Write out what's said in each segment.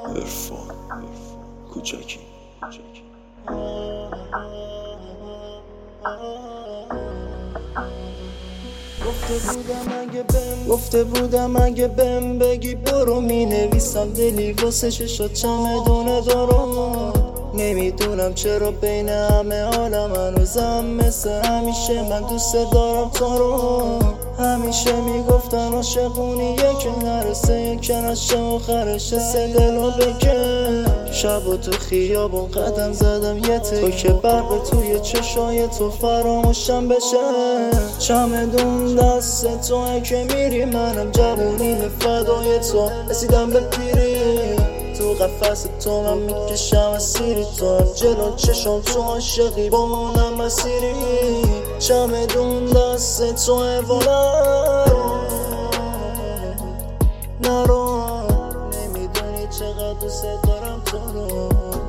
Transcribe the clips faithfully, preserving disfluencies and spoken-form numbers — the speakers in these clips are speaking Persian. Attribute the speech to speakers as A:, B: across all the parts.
A: عرفان کوچکی.
B: گفته بودم اگه بهم گفته بودم اگه بهم بگی برو می نویسم دلی واسه چشات چمدونه دارم. نمیدونم چرا بین همه عالم هنوزم مثل همیشه من دوست دارم تو رو. همیشه میگفتن عاشقونیه که نرسه که نشه آخرش سه دلو بگه. شب و تو خیابون قدم زدم یه تی تو که برق توی چشای تو فراموشم بشه. چمدون دست توه که میری منم جوونی فدای تو رسیدم به پیری. تو قفس تو من میکشم اسیری تو جلو چشم تو عاشقی با منم مسیری. چمدون دست توه والا نرو نمیدونی چقدر دوست دارم تو رو.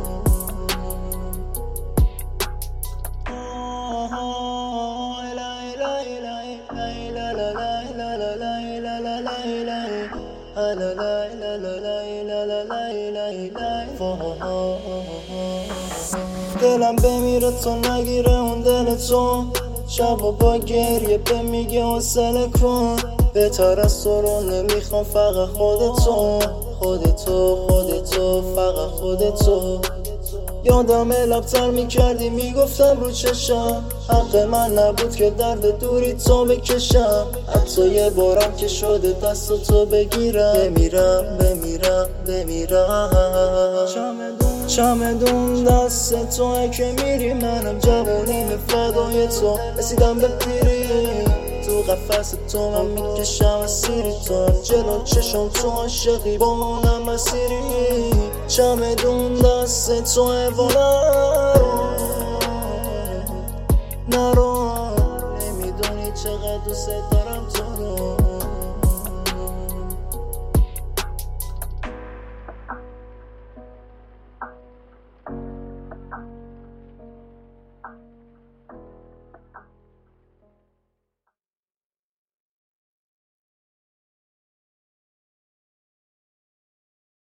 B: دلم بمیره تو نگیره اون دل تو. شب و با گریه به میگه حوصله کن. بهتر از تو رو نمیخوام فقط خودتو خودتو خودتو فقط خودتو. یادم لبتر میکردی میگفتم رو چشم حق من نبود که درد دوری تو بکشم. حتی یه بارم که شده دست تو بگیرم بمیرم بمیرم بمیرم. چمدون دست توه که میری منم جوونی فدای تو رسیدم به پیری. تو قفس تو من میکشم اسیری تو جلو چشم تو عاشقی با منم مسیری. چمدون دست توه والا نرو نمیدونی چقدر دوست دارم تو رو.